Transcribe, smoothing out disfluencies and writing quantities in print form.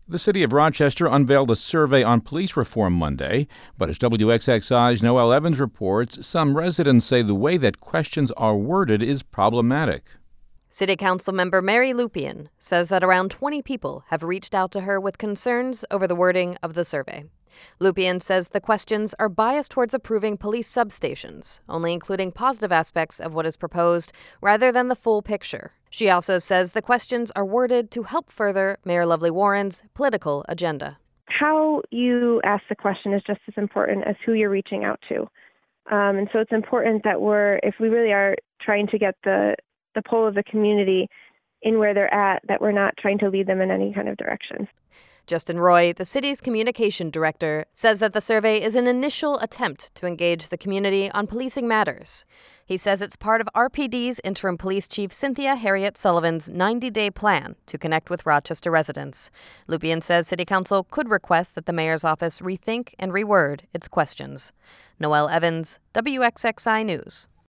The city of Rochester unveiled a survey on police reform Monday, but as WXXI's Noelle Evans reports, some residents say the way that questions are worded is problematic. City Council member Mary Lupien says that around 20 people have reached out to her with concerns over the wording of the survey. Lupien says the questions are biased towards approving police substations, only including positive aspects of what is proposed rather than the full picture. She also says the questions are worded to help further Mayor Lovely Warren's political agenda. How you ask the question is just as important as who you're reaching out to. And so it's important that if we really are trying to get the pull of the community in where they're at, that we're not trying to lead them in any kind of direction. Justin Roy, the city's communication director, says that the survey is an initial attempt to engage the community on policing matters. He says it's part of RPD's interim police chief Cynthia Harriet Sullivan's 90-day plan to connect with Rochester residents. Lupien says City Council could request that the mayor's office rethink and reword its questions. Noelle Evans, WXXI News.